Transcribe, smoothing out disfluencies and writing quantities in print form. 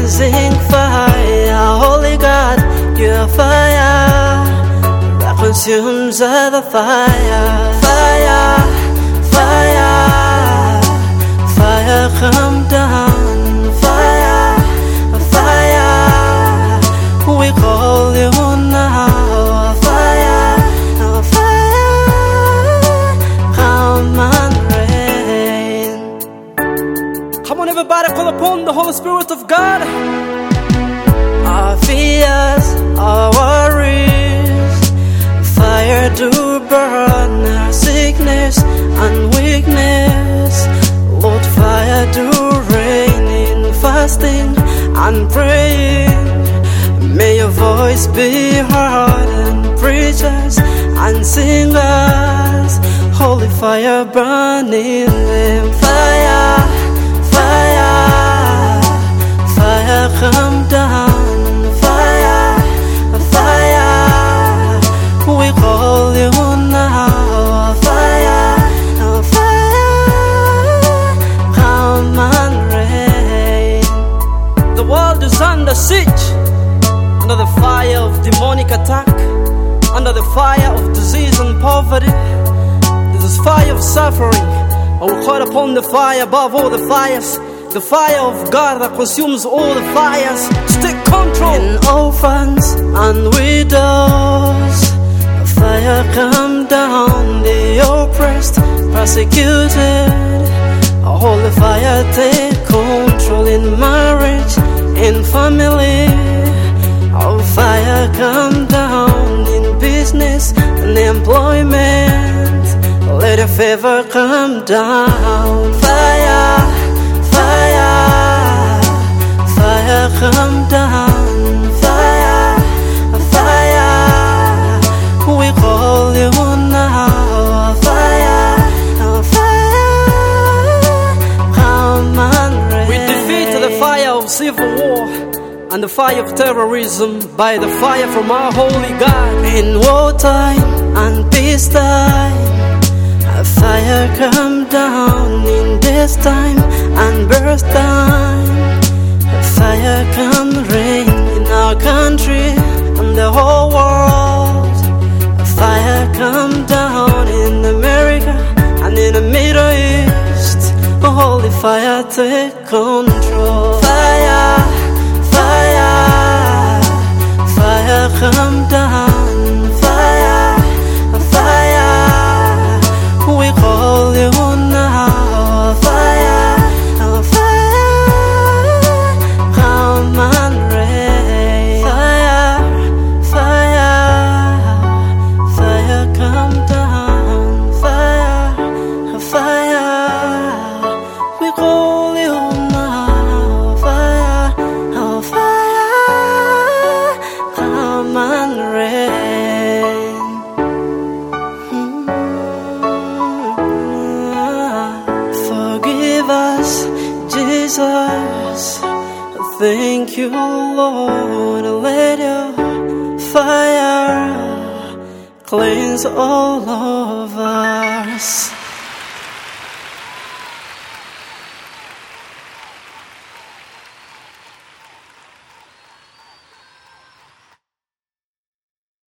blazing fire. Holy God, you're fire that consumes other fire. Fire, fire, fire, come down. Fire, fire, we call you now. Fire, fire, come and rain. Come on everybody, call upon the Holy Spirit of God. Our fears, our worries, fire to burn our sickness and weakness. Lord, fire to rain in fasting and praying. May your voice be heard in preachers and singers. Holy fire burning them. Fire, fire, fire, come down. Fire, fire, we call you now. Fire, fire, come and rain. The world is under siege, under the fire of demonic attack, under the fire of disease and poverty. This is fire of suffering. I will call upon the fire above all the fires, the fire of God that consumes all the fires. Take control. In orphans and widows, fire come down. The oppressed, persecuted, holy fire take control. In marriage, in family, oh, fire come down. In business and employment, let your favor come down. Fire, fire, fire come down. Fire, fire, we call you now. Fire, fire, come and rain. We defeat the fire of civil war and the fire of terrorism by the fire from our holy God. In wartime and peacetime, fire come down. In this time and birth time, fire come rain. In our country and the whole world, fire come down. In America and in the Middle East, holy fire take control. Fire, fire, fire come down. Fire, fire, we call you now. Fire, fire, come and rain. Fire, fire, fire come down. Fire, fire, we call you now. Fire, fire, come and rain. Forgive us, Jesus. Thank you, Lord. Let your fire cleanse all of us.